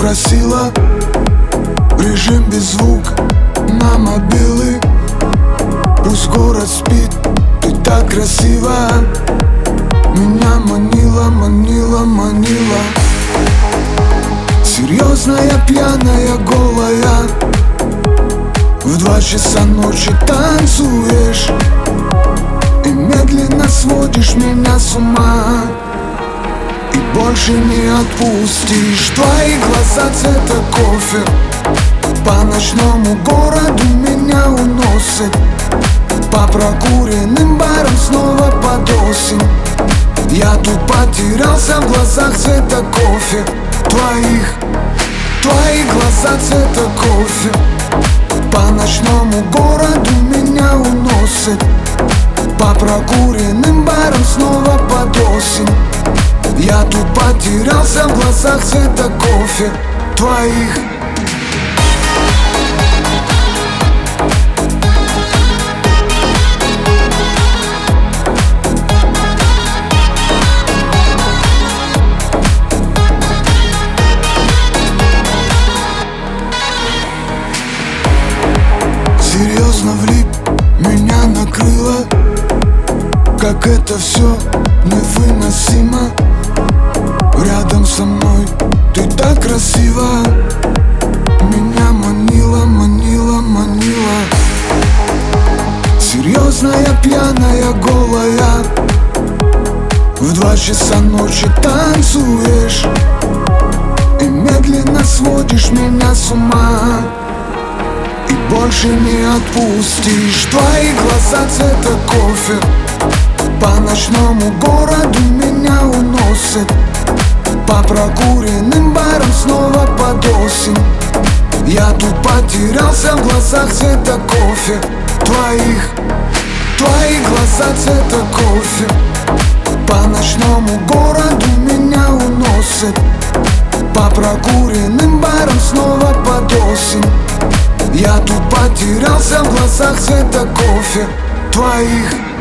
попросила режим без звука на мобилы. Пусть город спит, ты так красиво. Меня манила, манила, манила. Серьезная, пьяная, голая. В 2 часа ночи танцуешь и медленно сводишь меня с ума. И больше не отпустишь. Твои глаза цвета кофе по ночному городу меня уносят. По прокуренным барам снова под осень. Я тут потерялся в глазах цвета кофе Твои глаза цвета кофе по ночному городу меня уносят. По прокуренным барам снова под осень. Я тут потерялся в глазах цвета кофе твоих. Серьезно влип, меня накрыло. Как это все невыносимо. Рядом со мной ты так красиво. Меня манила, манила, манила. Серьезная, пьяная, голая. В 2 часа ночи танцуешь и медленно сводишь меня с ума. И больше не отпустишь. Твои глаза цвета кофе по ночному городу меня уносят. По прокуренным барам снова под осень. Я тут потерялся в глазах цвета кофе Твои глаза цвета кофе по ночному городу меня уносят. По прокуренным барам снова под осень. Я тут потерялся в глазах цвета кофе твоих.